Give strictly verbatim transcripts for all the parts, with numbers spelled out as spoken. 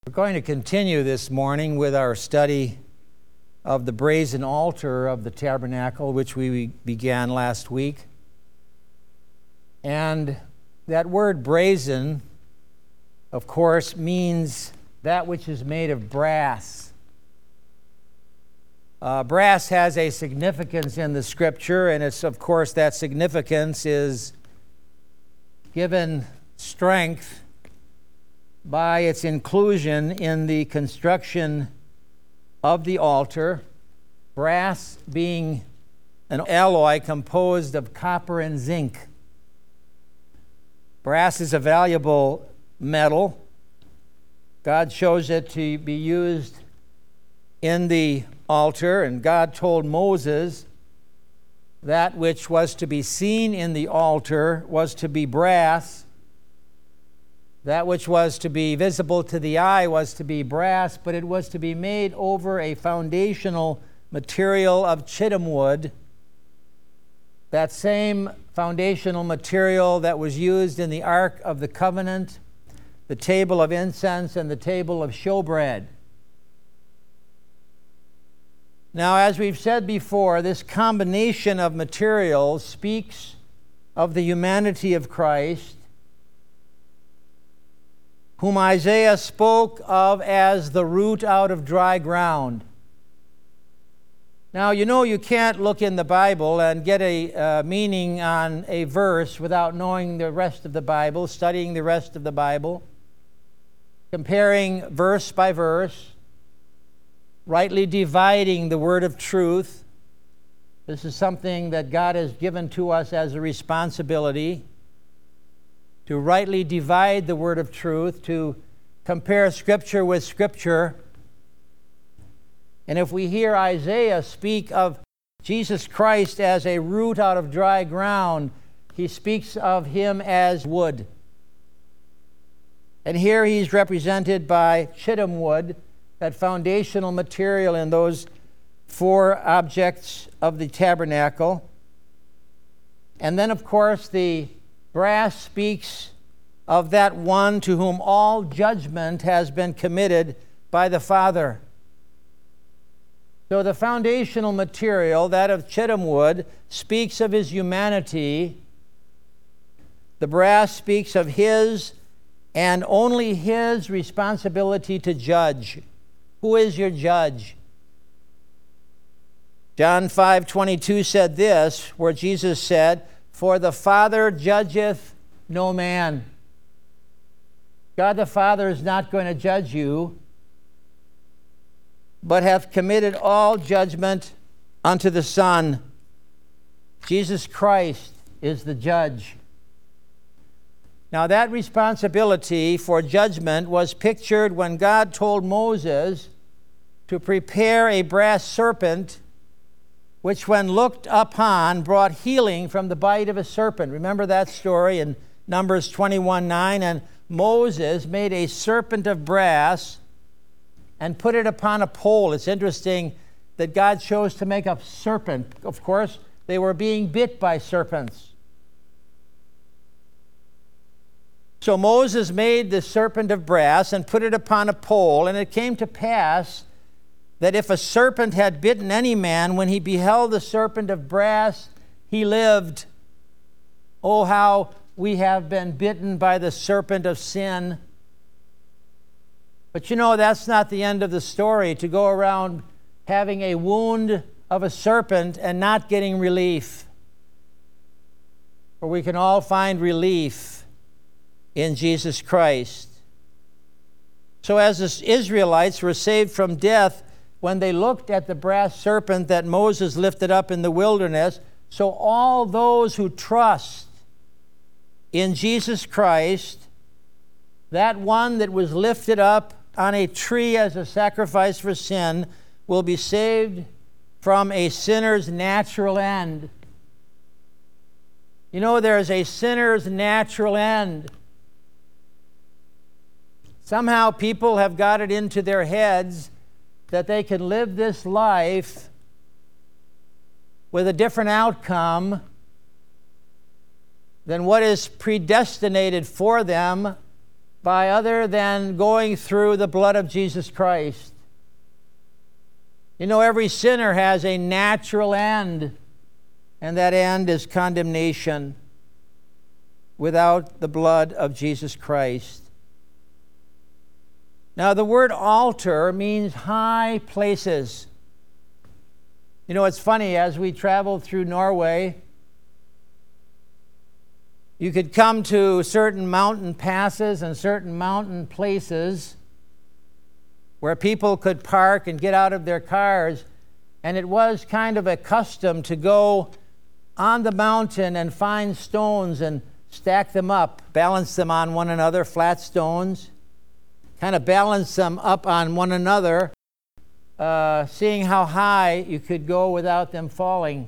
We're going to continue this morning with our study of the brazen altar of the tabernacle, which we began last week. And that word brazen, of course, means that which is made of brass. Uh, brass has a significance in the Scripture, and it's, of course, that significance is given strength by its inclusion in the construction of the altar, brass being an alloy composed of copper and zinc. Brass is a valuable metal. God chose it to be used in the altar, and God told Moses that which was to be seen in the altar was to be brass. That which was to be visible to the eye was to be brass, but it was to be made over a foundational material of chittim wood, that same foundational material that was used in the Ark of the Covenant, the table of incense, and the table of showbread. Now, as we've said before, this combination of materials speaks of the humanity of Christ, whom Isaiah spoke of as the root out of dry ground. Now, you know you can't look in the Bible and get a uh, meaning on a verse without knowing the rest of the Bible, studying the rest of the Bible, comparing verse by verse, rightly dividing the word of truth. This is something that God has given to us as a responsibility, to rightly divide the word of truth, to compare Scripture with Scripture. And if we hear Isaiah speak of Jesus Christ as a root out of dry ground, he speaks of him as wood. And here he's represented by chittim wood, that foundational material in those four objects of the tabernacle. And then, of course, the brass speaks of that one to whom all judgment has been committed by the Father. So the foundational material, that of chittim wood, speaks of his humanity. The brass speaks of his and only his responsibility to judge. Who is your judge? John five twenty-two said this, where Jesus said, "For the Father judgeth no man." God the Father is not going to judge you, but hath committed all judgment unto the Son. Jesus Christ is the judge. Now, that responsibility for judgment was pictured when God told Moses to prepare a brass serpent, which when looked upon brought healing from the bite of a serpent. Remember that story in Numbers twenty-one nine? And Moses made a serpent of brass and put it upon a pole. It's interesting that God chose to make a serpent. Of course, they were being bit by serpents. So Moses made the serpent of brass and put it upon a pole, and it came to pass that if a serpent had bitten any man, when he beheld the serpent of brass, he lived. Oh, how we have been bitten by the serpent of sin. But you know, that's not the end of the story, to go around having a wound of a serpent and not getting relief. For we can all find relief in Jesus Christ. So as the Israelites were saved from death when they looked at the brass serpent that Moses lifted up in the wilderness, so all those who trust in Jesus Christ, that one that was lifted up on a tree as a sacrifice for sin, will be saved from a sinner's natural end. You know, there is a sinner's natural end. Somehow people have got it into their heads that they can live this life with a different outcome than what is predestinated for them by other than going through the blood of Jesus Christ. You know, every sinner has a natural end, and that end is condemnation without the blood of Jesus Christ. Now, the word altar means high places. You know, it's funny, as we traveled through Norway, you could come to certain mountain passes and certain mountain places where people could park and get out of their cars, and it was kind of a custom to go on the mountain and find stones and stack them up, balance them on one another, flat stones, kind of balance them up on one another, uh, seeing how high you could go without them falling.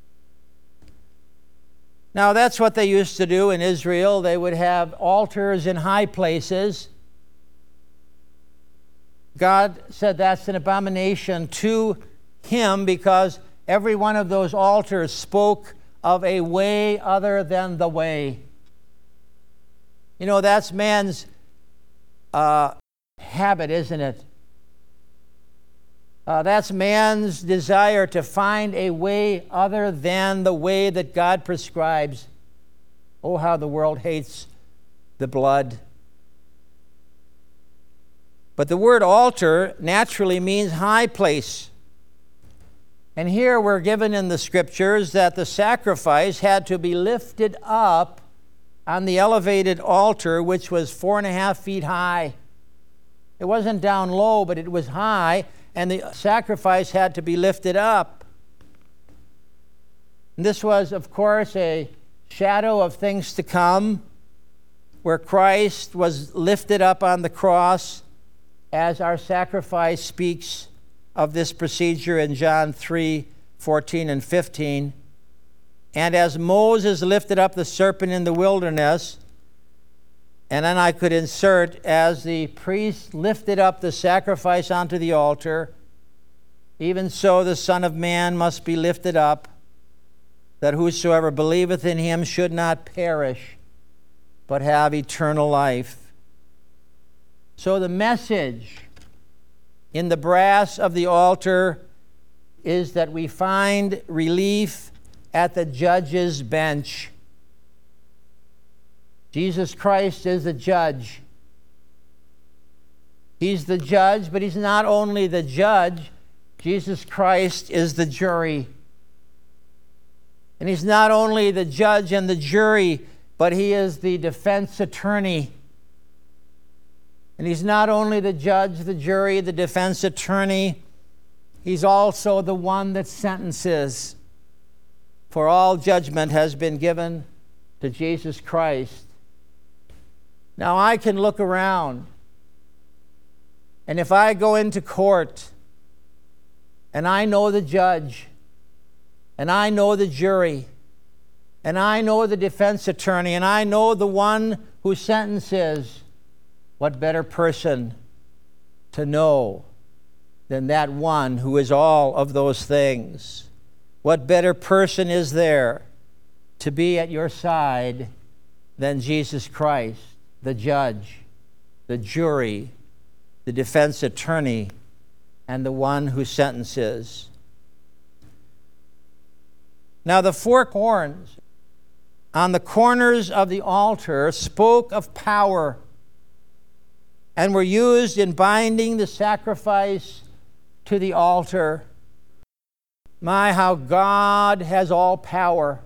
Now, that's what they used to do in Israel. They would have altars in high places. God said that's an abomination to him because every one of those altars spoke of a way other than the way. You know, that's man's uh, habit, isn't it? Uh, that's man's desire to find a way other than the way that God prescribes. Oh, how the world hates the blood. But the word altar naturally means high place. And here we're given in the scriptures that the sacrifice had to be lifted up on the elevated altar, which was four and a half feet high. It wasn't down low, but it was high, and the sacrifice had to be lifted up. And this was, of course, a shadow of things to come, where Christ was lifted up on the cross, as our sacrifice speaks of this procedure in John three, fourteen and fifteen. And as Moses lifted up the serpent in the wilderness, and then I could insert, as the priest lifted up the sacrifice onto the altar, even so the Son of Man must be lifted up, that whosoever believeth in him should not perish, but have eternal life. So the message in the brass of the altar is that we find relief at the judge's bench. Jesus Christ is the judge. He's the judge, but he's not only the judge. Jesus Christ is the jury. And he's not only the judge and the jury, but he is the defense attorney. And he's not only the judge, the jury, the defense attorney, he's also the one that sentences. For all judgment has been given to Jesus Christ. Now I can look around, and if I go into court, and I know the judge, and I know the jury, and I know the defense attorney, and I know the one who sentences, what better person to know than that one who is all of those things? What better person is there to be at your side than Jesus Christ, the judge, the jury, the defense attorney, and the one who sentences? Now, the four horns on the corners of the altar spoke of power and were used in binding the sacrifice to the altar. My, how God has all power.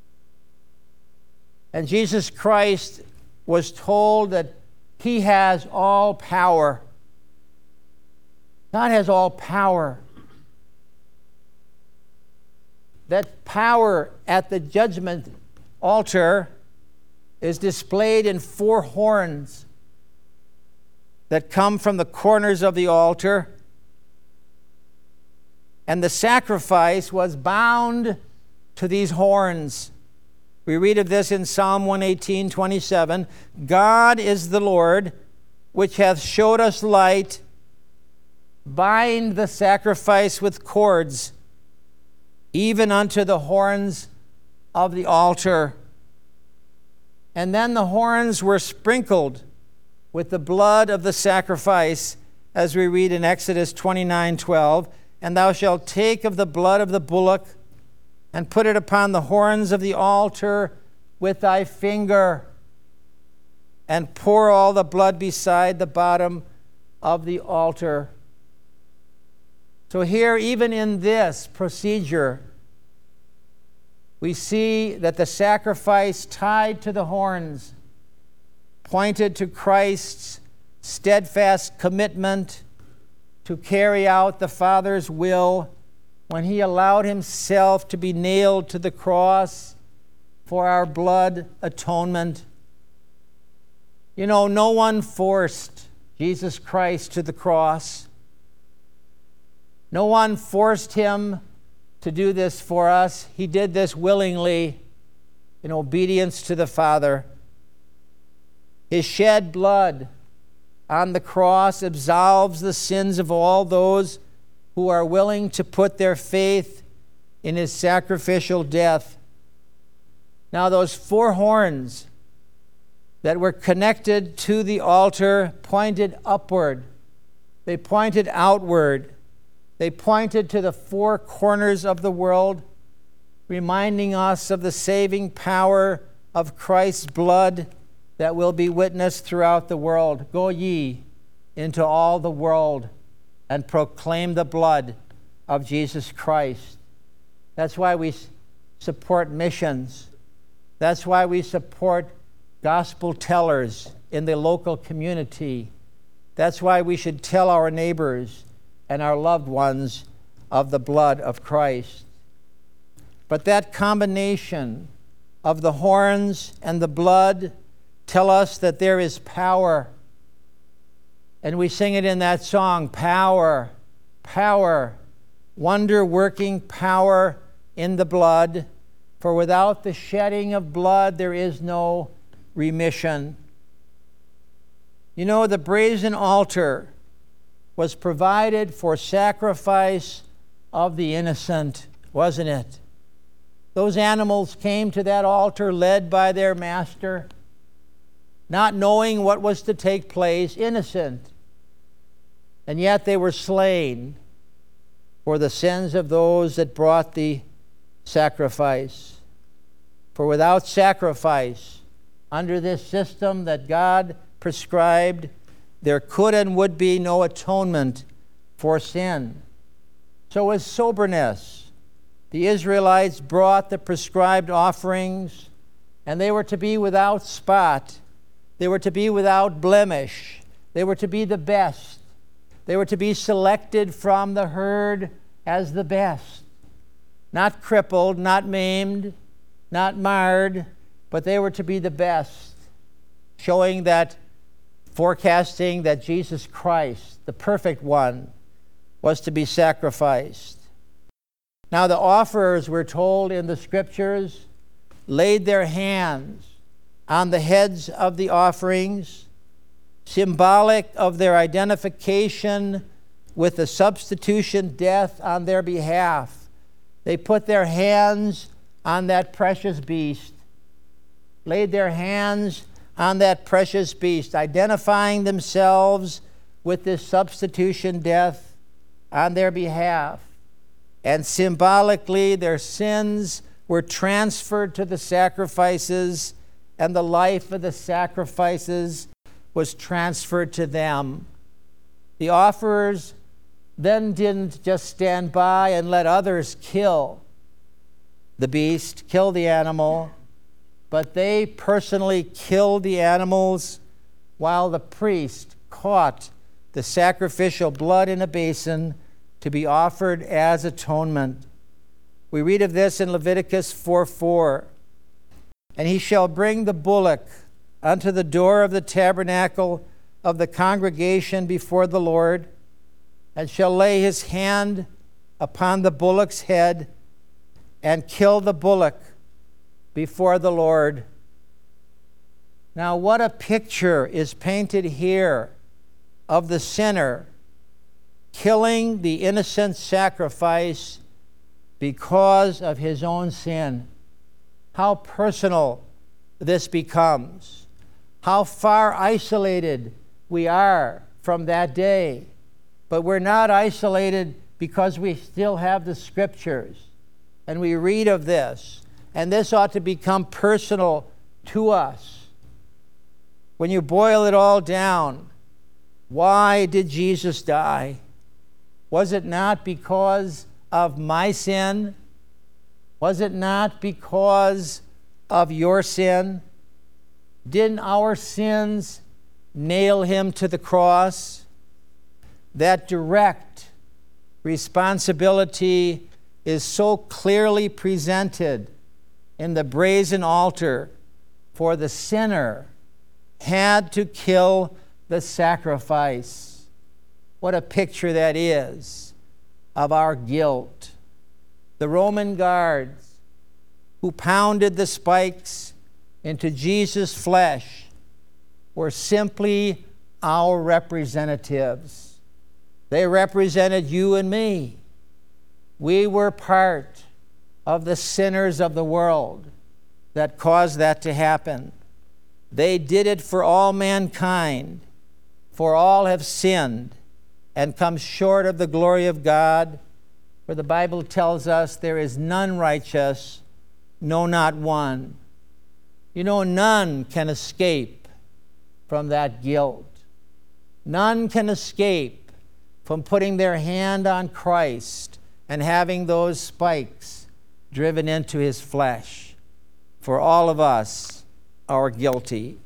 And Jesus Christ was told that he has all power. God has all power. That power at the judgment altar is displayed in four horns that come from the corners of the altar. And the sacrifice was bound to these horns. We read of this in Psalm one eighteen, twenty-seven. God is the Lord, which hath showed us light. Bind the sacrifice with cords, even unto the horns of the altar. And then the horns were sprinkled with the blood of the sacrifice, as we read in Exodus twenty-nine twelve, and thou shalt take of the blood of the bullock and put it upon the horns of the altar with thy finger, and pour all the blood beside the bottom of the altar. So here, even in this procedure, we see that the sacrifice tied to the horns pointed to Christ's steadfast commitment to carry out the Father's will when he allowed himself to be nailed to the cross for our blood atonement. You know, no one forced Jesus Christ to the cross. No one forced him to do this for us. He did this willingly in obedience to the Father. His shed blood on the cross absolves the sins of all those who are willing to put their faith in his sacrificial death. Now, those four horns that were connected to the altar pointed upward. They pointed outward. They pointed to the four corners of the world, reminding us of the saving power of Christ's blood that will be witnessed throughout the world. Go ye into all the world and proclaim the blood of Jesus Christ. That's why we support missions. That's why we support gospel tellers in the local community. That's why we should tell our neighbors and our loved ones of the blood of Christ. But that combination of the horns and the blood tell us that there is power. And we sing it in that song, power, power, wonder-working power in the blood. For without the shedding of blood, there is no remission. You know, the brazen altar was provided for sacrifice of the innocent, wasn't it? Those animals came to that altar led by their master, not knowing what was to take place, innocent. And yet they were slain for the sins of those that brought the sacrifice. For without sacrifice, under this system that God prescribed, there could and would be no atonement for sin. So with soberness, the Israelites brought the prescribed offerings, and they were to be without spot. They were to be without blemish. They were to be the best. They were to be selected from the herd as the best. Not crippled, not maimed, not marred, but they were to be the best, showing that, forecasting that Jesus Christ, the perfect one, was to be sacrificed. Now the offerers, we're told in the scriptures, laid their hands on the heads of the offerings, symbolic of their identification with the substitution death on their behalf. They put their hands on that precious beast, laid their hands on that precious beast, identifying themselves with this substitution death on their behalf. And symbolically, their sins were transferred to the sacrifices, and the life of the sacrifices was transferred to them. The offerers then didn't just stand by and let others kill the beast, kill the animal, but they personally killed the animals while the priest caught the sacrificial blood in a basin to be offered as atonement. We read of this in Leviticus four four. And he shall bring the bullock unto the door of the tabernacle of the congregation before the Lord, and shall lay his hand upon the bullock's head, and kill the bullock before the Lord. Now, what a picture is painted here of the sinner killing the innocent sacrifice because of his own sin. How personal this becomes. How far isolated we are from that day. But we're not isolated because we still have the Scriptures. And we read of this. And this ought to become personal to us. When you boil it all down, why did Jesus die? Was it not because of my sin? Was it not because of your sin? Didn't our sins nail him to the cross? That direct responsibility is so clearly presented in the brazen altar, for the sinner had to kill the sacrifice. What a picture that is of our guilt. The Roman guards who pounded the spikes into Jesus' flesh were simply our representatives. They represented you and me. We were part of the sinners of the world that caused that to happen. They did it for all mankind, for all have sinned and come short of the glory of God. For the Bible tells us there is none righteous, no, not one. You know, none can escape from that guilt. None can escape from putting their hand on Christ and having those spikes driven into his flesh. For all of us are guilty.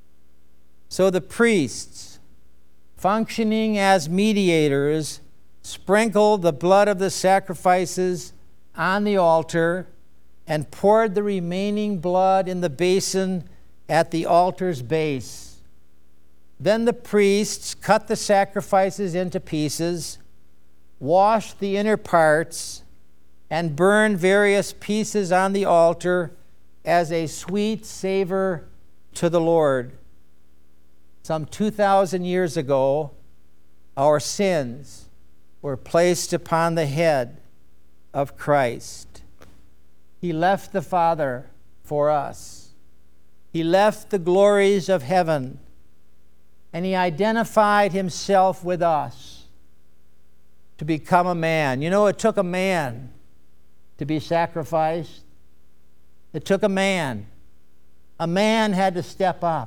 So the priests, functioning as mediators, sprinkled the blood of the sacrifices on the altar and poured the remaining blood in the basin at the altar's base. Then the priests cut the sacrifices into pieces, washed the inner parts, and burned various pieces on the altar as a sweet savor to the Lord. Some two thousand years ago, our sins were placed upon the head of Christ. He left the Father for us. He left the glories of heaven, and he identified himself with us to become a man. You know, it took a man to be sacrificed. It took a man. A man had to step up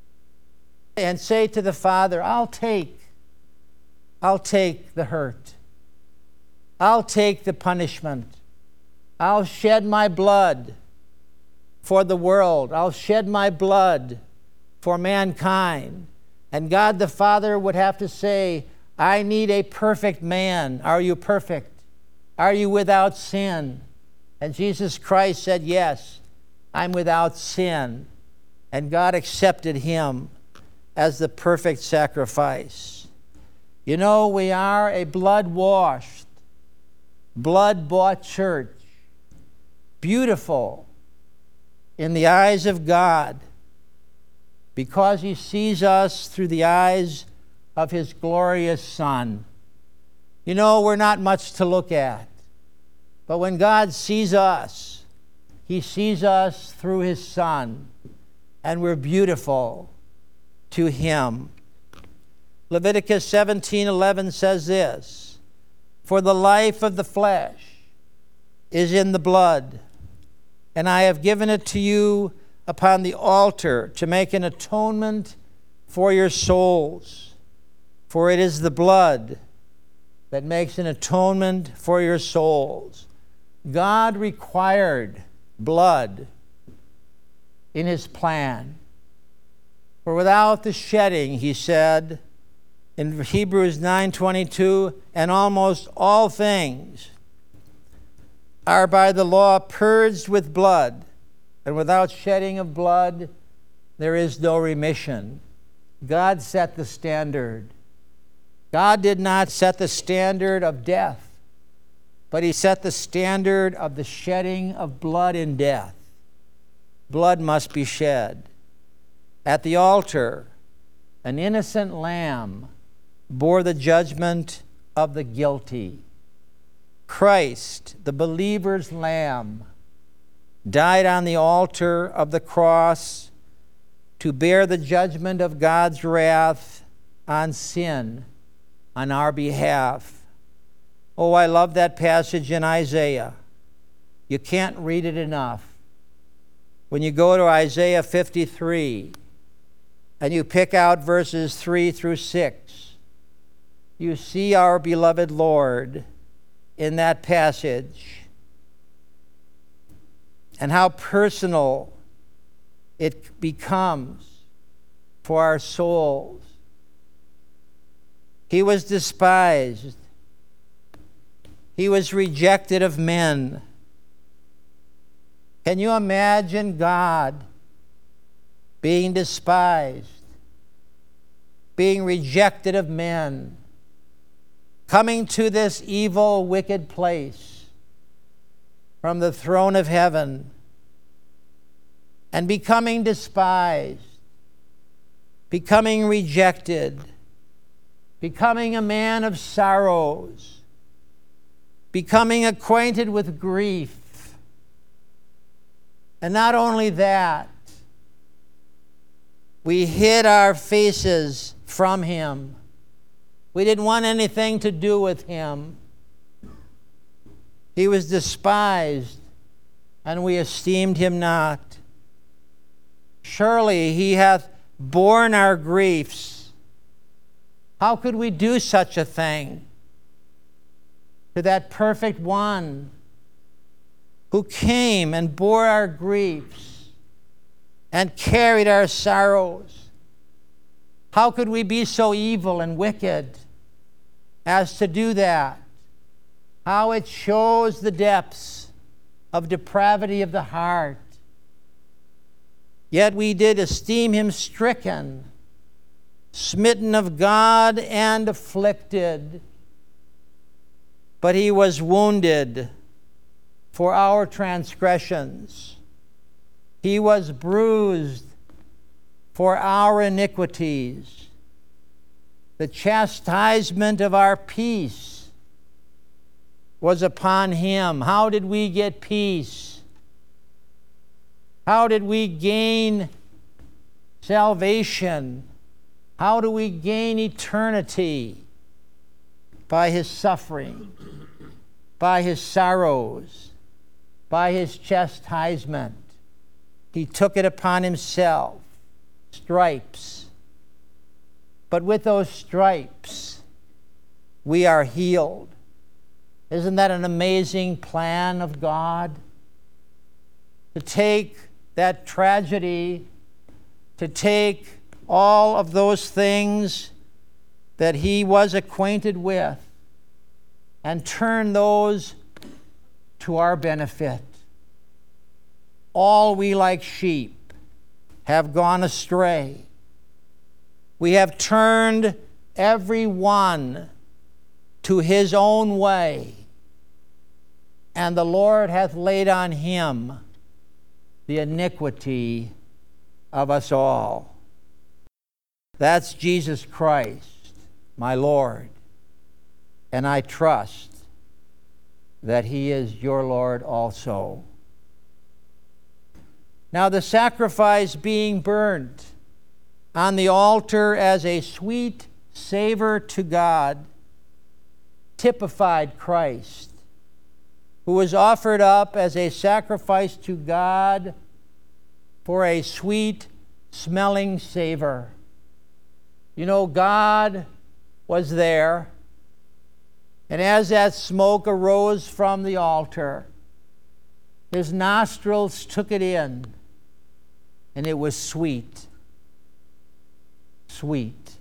and say to the Father, I'll take, I'll take the hurt. I'll take the punishment. I'll shed my blood for the world. I'll shed my blood for mankind. And God the Father would have to say, I need a perfect man. Are you perfect? Are you without sin? And Jesus Christ said, yes, I'm without sin. And God accepted him as the perfect sacrifice. You know, we are a blood-washed, blood-bought church, beautiful in the eyes of God, because he sees us through the eyes of his glorious Son. You know, we're not much to look at, but when God sees us, he sees us through his Son, and we're beautiful to him. Leviticus seventeen eleven says this, for the life of the flesh is in the blood, and I have given it to you upon the altar to make an atonement for your souls. For it is the blood that makes an atonement for your souls. God required blood in his plan. For without the shedding, he said in Hebrews nine twenty-two, and almost all things are by the law purged with blood, and without shedding of blood, there is no remission. God set the standard. God did not set the standard of death, but he set the standard of the shedding of blood in death. Blood must be shed. At the altar, an innocent lamb bore the judgment of the guilty. Christ, the believer's lamb, died on the altar of the cross to bear the judgment of God's wrath on sin on our behalf. Oh, I love that passage in Isaiah. You can't read it enough. When you go to Isaiah fifty-three and you pick out verses three through six, you see our beloved Lord in that passage and how personal it becomes for our souls. He was despised. He was rejected of men. Can you imagine God being despised, being rejected of men, coming to this evil, wicked place from the throne of heaven and becoming despised, becoming rejected, becoming a man of sorrows, becoming acquainted with grief? And not only that, we hid our faces from him. We didn't want anything to do with him. He was despised, and we esteemed him not. Surely he hath borne our griefs. How could we do such a thing to that perfect one who came and bore our griefs and carried our sorrows? How could we be so evil and wicked as to do that? How it shows the depths of depravity of the heart. Yet we did esteem him stricken, smitten of God, and afflicted. But he was wounded for our transgressions. He was bruised for our iniquities. The chastisement of our peace was upon him. How did we get peace? How did we gain salvation? How do we gain eternity? By his suffering, by his sorrows, by his chastisement. He took it upon himself, stripes. But with those stripes, we are healed. Isn't that an amazing plan of God? To take that tragedy, to take all of those things that he was acquainted with, and turn those to our benefit. All we like sheep have gone astray. We have turned every one to his own way, and the Lord hath laid on him the iniquity of us all. That's Jesus Christ, my Lord, and I trust that he is your Lord also. Now the sacrifice being burnt on the altar as a sweet savor to God typified Christ, who was offered up as a sacrifice to God for a sweet smelling savor. You know, God was there, and as that smoke arose from the altar, his nostrils took it in, and it was sweet. Sweet.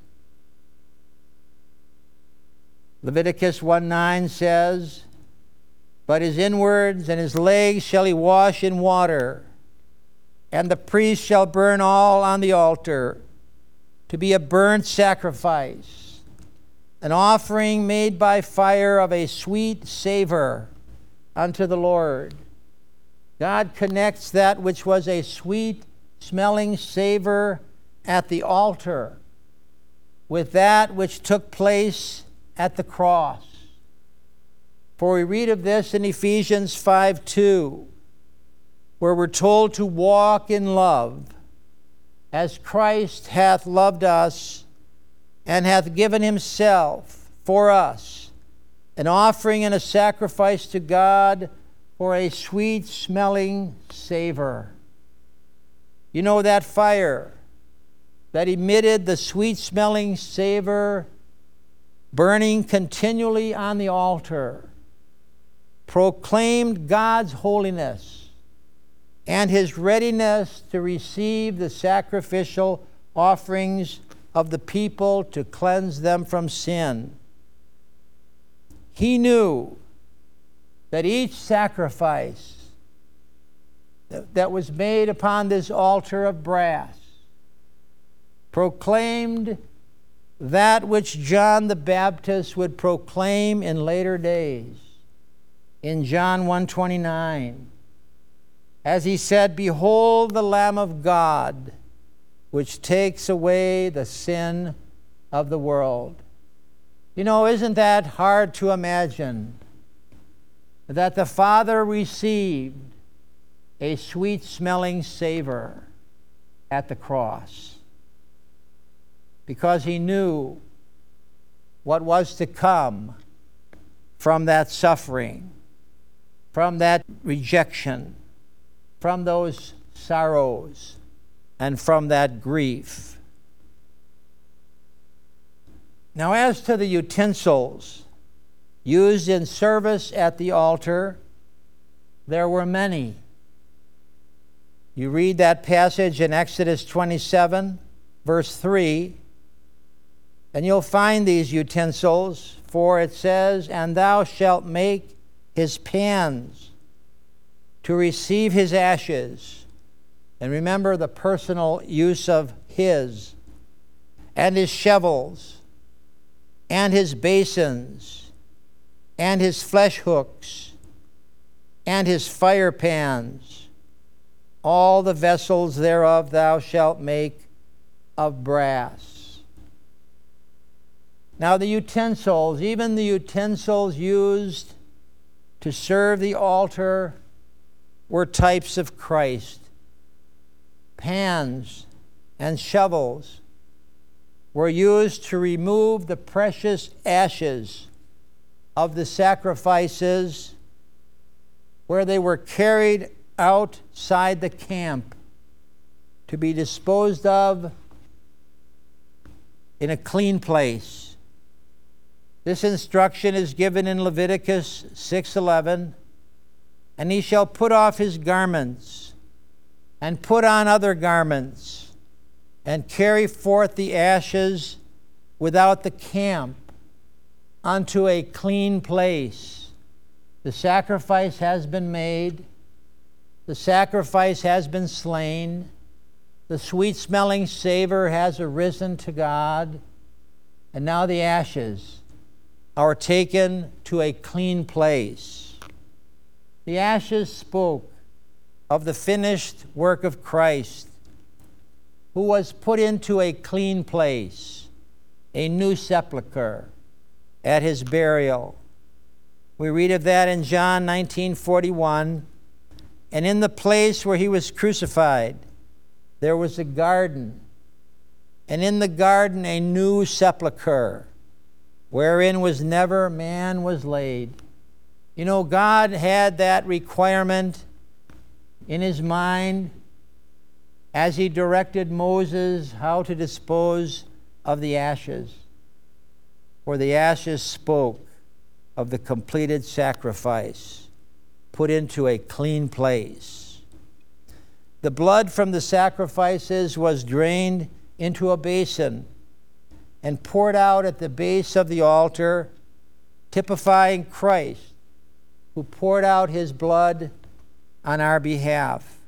Leviticus one nine says, "But his inwards and his legs shall he wash in water, and the priest shall burn all on the altar, to be a burnt sacrifice, an offering made by fire of a sweet savor unto the Lord." God connects that which was a sweet smelling savor at the altar with that which took place at the cross. For we read of this in Ephesians five two, where we're told to walk in love as Christ hath loved us and hath given himself for us, an offering and a sacrifice to God for a sweet-smelling savor. You know that fire that emitted the sweet-smelling savor burning continually on the altar proclaimed God's holiness and his readiness to receive the sacrificial offerings of the people to cleanse them from sin. He knew that each sacrifice that was made upon this altar of brass proclaimed that which John the Baptist would proclaim in later days in John one twenty-nine, as he said, "Behold the Lamb of God, which takes away the sin of the world." You know, isn't that hard to imagine? That the Father received a sweet-smelling savor at the cross because he knew what was to come from that suffering, from that rejection, from those sorrows, and from that grief. Now, as to the utensils used in service at the altar, there were many. You read that passage in Exodus twenty-seven, verse three, and you'll find these utensils, for it says, "And thou shalt make his pans to receive his ashes." And remember the personal use of his, and his shovels, and his basins, and his flesh hooks, and his fire pans. All the vessels thereof thou shalt make of brass. Now the utensils, even the utensils used to serve the altar, were types of Christ. Pans and shovels were used to remove the precious ashes of the sacrifices where they were carried outside the camp to be disposed of in a clean place. This instruction is given in Leviticus six eleven, "And he shall put off his garments, and put on other garments, and carry forth the ashes without the camp unto a clean place." The sacrifice has been made. The sacrifice has been slain. The sweet-smelling savor has arisen to God. And now the ashes are taken to a clean place. The ashes spoke of the finished work of Christ, who was put into a clean place, a new sepulchre, at his burial. We read of that in John nineteen forty-one. "And in the place where he was crucified, there was a garden, and in the garden a new sepulchre, wherein was never man was laid." You know, God had that requirement in his mind as he directed Moses how to dispose of the ashes. For the ashes spoke of the completed sacrifice, put into a clean place. The blood from the sacrifices was drained into a basin and poured out at the base of the altar, typifying Christ, who poured out his blood on our behalf.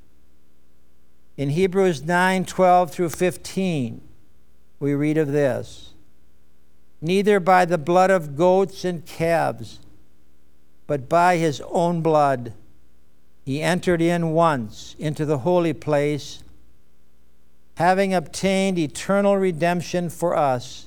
In Hebrews nine twelve through fifteen, we read of this: "Neither by the blood of goats and calves, but by his own blood, he entered in once into the holy place, having obtained eternal redemption for us.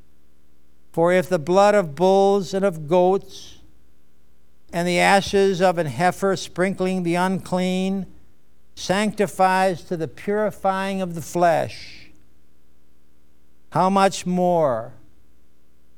For if the blood of bulls and of goats and the ashes of an heifer sprinkling the unclean sanctifies to the purifying of the flesh, how much more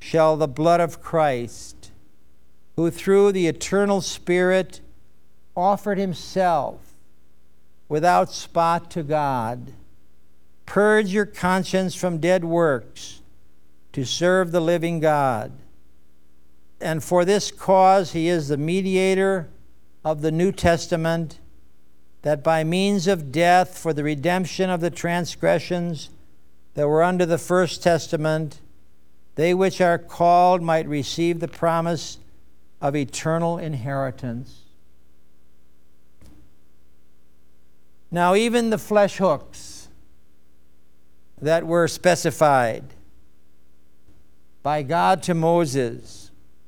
shall the blood of Christ, who through the eternal Spirit offered himself without spot to God, purge your conscience from dead works to serve the living God. And for this cause he is the mediator of the New Testament, that by means of death for the redemption of the transgressions that were under the first testament, they which are called might receive the promise of eternal inheritance. Now even the flesh hooks that were specified by God to Moses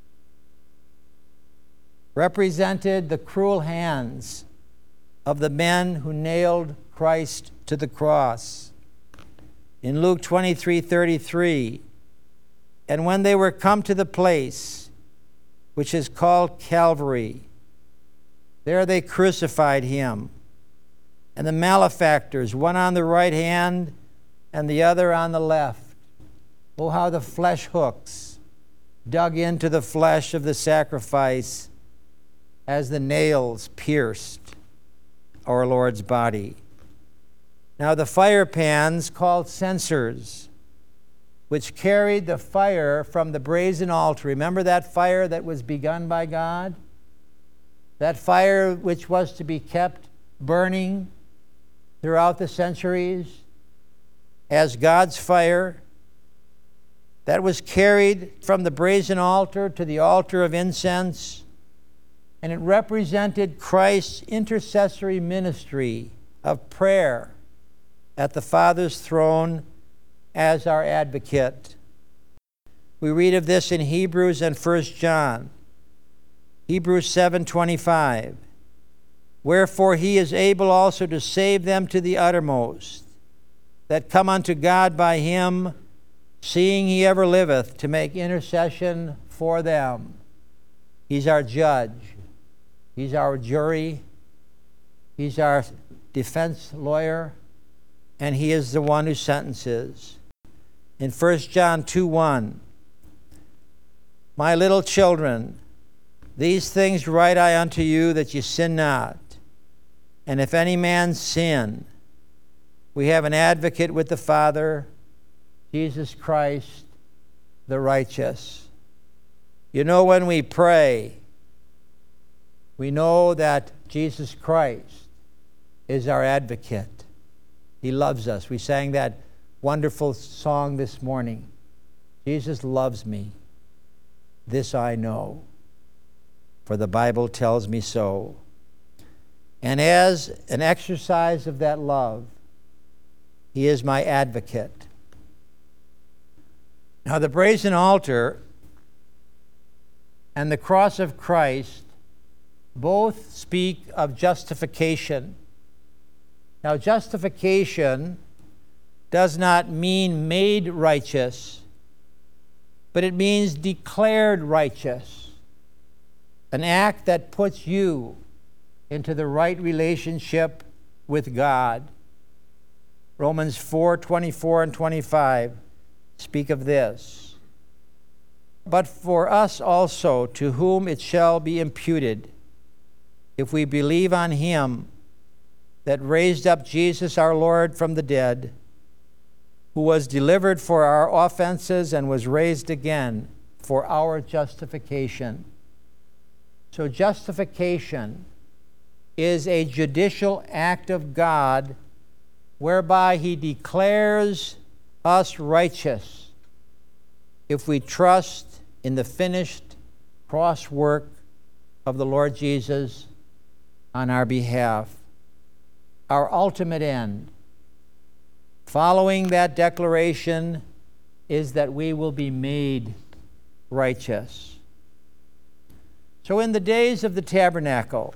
represented the cruel hands of the men who nailed Christ to the cross. In Luke twenty-three thirty-three, and when they were come to the place which is called Calvary, there they crucified him, and the malefactors, one on the right hand and the other on the left. Oh, how the flesh hooks dug into the flesh of the sacrifice as the nails pierced our Lord's body. Now the fire pans, called censers, which carried the fire from the brazen altar. Remember that fire that was begun by God? That fire which was to be kept burning throughout the centuries as God's fire, that was carried from the brazen altar to the altar of incense, and it represented Christ's intercessory ministry of prayer at the Father's throne as our advocate. We read of this in Hebrews and First John. Hebrews seven twenty-five. Wherefore he is able also to save them to the uttermost, that come unto God by him, seeing he ever liveth to make intercession for them. He's our judge. He's our jury. He's our defense lawyer. And he is the one who sentences. In First John two one, my little children, these things write I unto you, that ye sin not. And if any man sin, we have an advocate with the Father, Jesus Christ, the righteous. You know, when we pray, we know that Jesus Christ is our advocate. He loves us. We sang that wonderful song this morning. Jesus loves me. This I know, for the Bible tells me so. And as an exercise of that love, he is my advocate. Now, the brazen altar and the cross of Christ both speak of justification. Now, justification does not mean made righteous, but it means declared righteous, an act that puts you into the right relationship with God. Romans four twenty-four and twenty-five speak of this. But for us also, to whom it shall be imputed, if we believe on him that raised up Jesus our Lord from the dead, who was delivered for our offenses and was raised again for our justification. So justification is a judicial act of God whereby he declares us righteous if we trust in the finished cross work of the Lord Jesus on our behalf. Our ultimate end, following that declaration, is that we will be made righteous. So in the days of the tabernacle,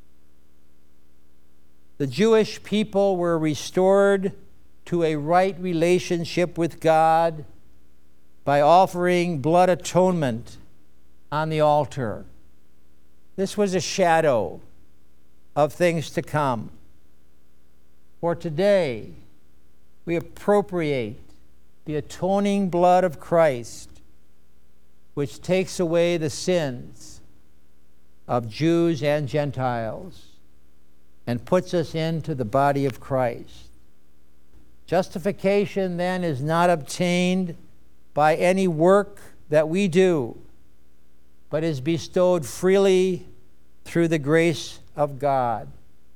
the Jewish people were restored to a right relationship with God by offering blood atonement on the altar. This was a shadow of things to come. For today, we appropriate the atoning blood of Christ which takes away the sins of Jews and Gentiles and puts us into the body of Christ. Justification then is not obtained by any work that we do, but is bestowed freely through the grace of God.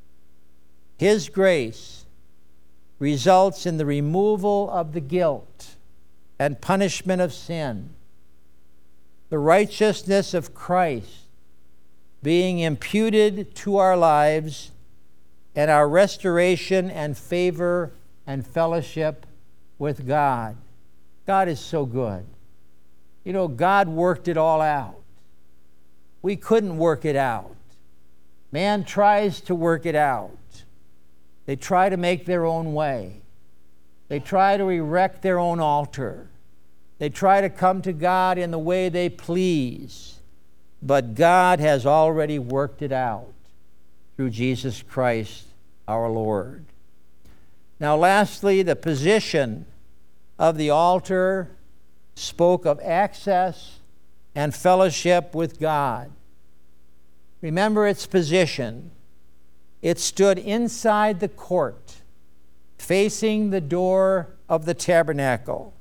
His grace results in the removal of the guilt and punishment of sin, the righteousness of Christ being imputed to our lives, and our restoration and favor and fellowship with God. God is so good. You know, God worked it all out. We couldn't work it out. Man tries to work it out. They try to make their own way. They try to erect their own altar. They try to come to God in the way they please. But God has already worked it out through Jesus Christ our Lord. Now, lastly, the position of the altar spoke of access and fellowship with God. Remember its position. It stood inside the court, facing the door of the tabernacle.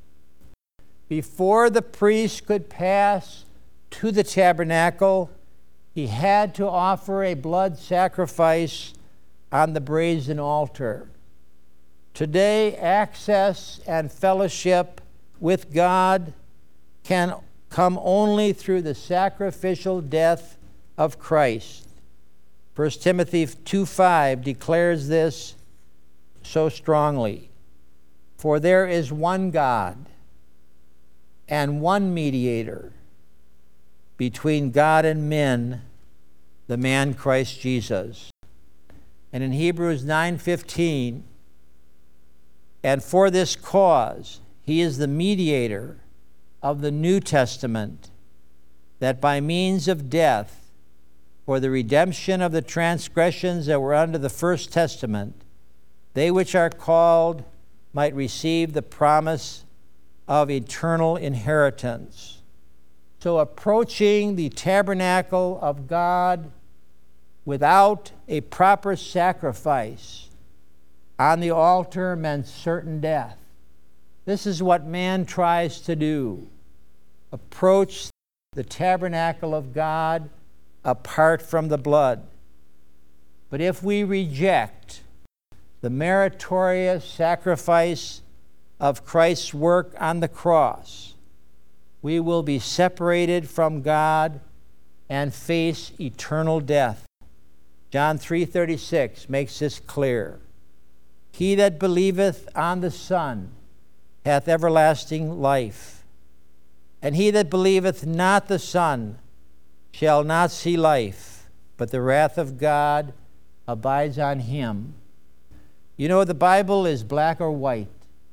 Before the priest could pass to the tabernacle, he had to offer a blood sacrifice on the brazen altar. Today, access and fellowship with God can come only through the sacrificial death of Christ. First Timothy two five declares this so strongly. For there is one God and one mediator between God and men, the man Christ Jesus. And in Hebrews nine fifteen, and for this cause he is the mediator of the New Testament, that by means of death, for the redemption of the transgressions that were under the first testament, they which are called might receive the promise of eternal inheritance. So approaching the tabernacle of God without a proper sacrifice on the altar meant certain death. This is what man tries to do. Approach the tabernacle of God apart from the blood. But if we reject the meritorious sacrifice of Christ's work on the cross, we will be separated from God and face eternal death. John three thirty-six makes this clear. He that believeth on the Son hath everlasting life, and he that believeth not the Son shall not see life, but the wrath of God abides on him. You know, the Bible is black or white.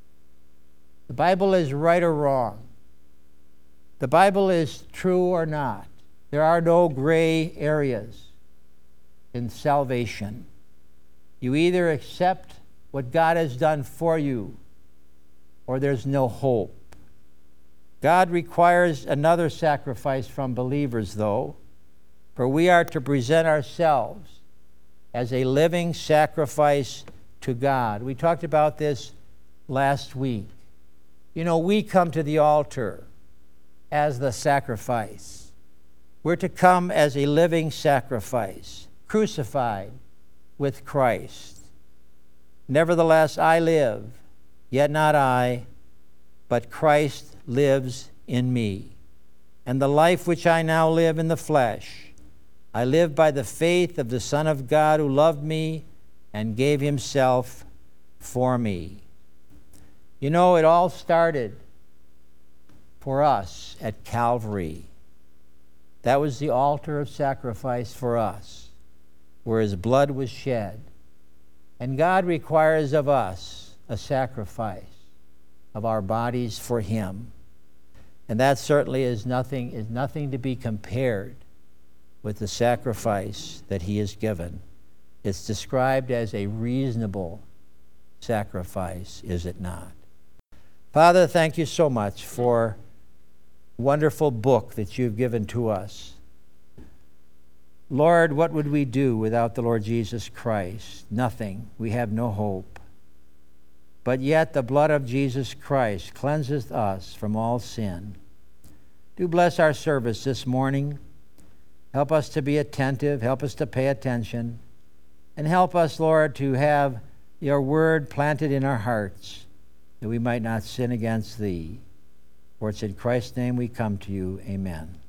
The Bible is right or wrong. The Bible is true or not. There are no gray areas in salvation. You either accept what God has done for you, or there's no hope. God requires another sacrifice from believers, though, for we are to present ourselves as a living sacrifice to God. We talked about this last week. You know, we come to the altar as the sacrifice. We're to come as a living sacrifice, crucified with Christ. Nevertheless, I live, yet not I, but Christ lives in me. And the life which I now live in the flesh, I live by the faith of the Son of God who loved me and gave himself for me. You know, it all started for us at Calvary. That was the altar of sacrifice for us, where his blood was shed. And God requires of us a sacrifice of our bodies for him. And that certainly is nothing, is nothing to be compared with the sacrifice that he has given. It's described as a reasonable sacrifice, is it not? Father, thank you so much for wonderful book that you've given to us. Lord, what would we do without the Lord Jesus Christ? Nothing. We have no hope. But yet the blood of Jesus Christ cleanseth us from all sin. Do bless our service this morning. Help us to be attentive. Help us to pay attention. And help us, Lord, to have your word planted in our hearts, that we might not sin against thee. For it's in Christ's name we come to you. Amen.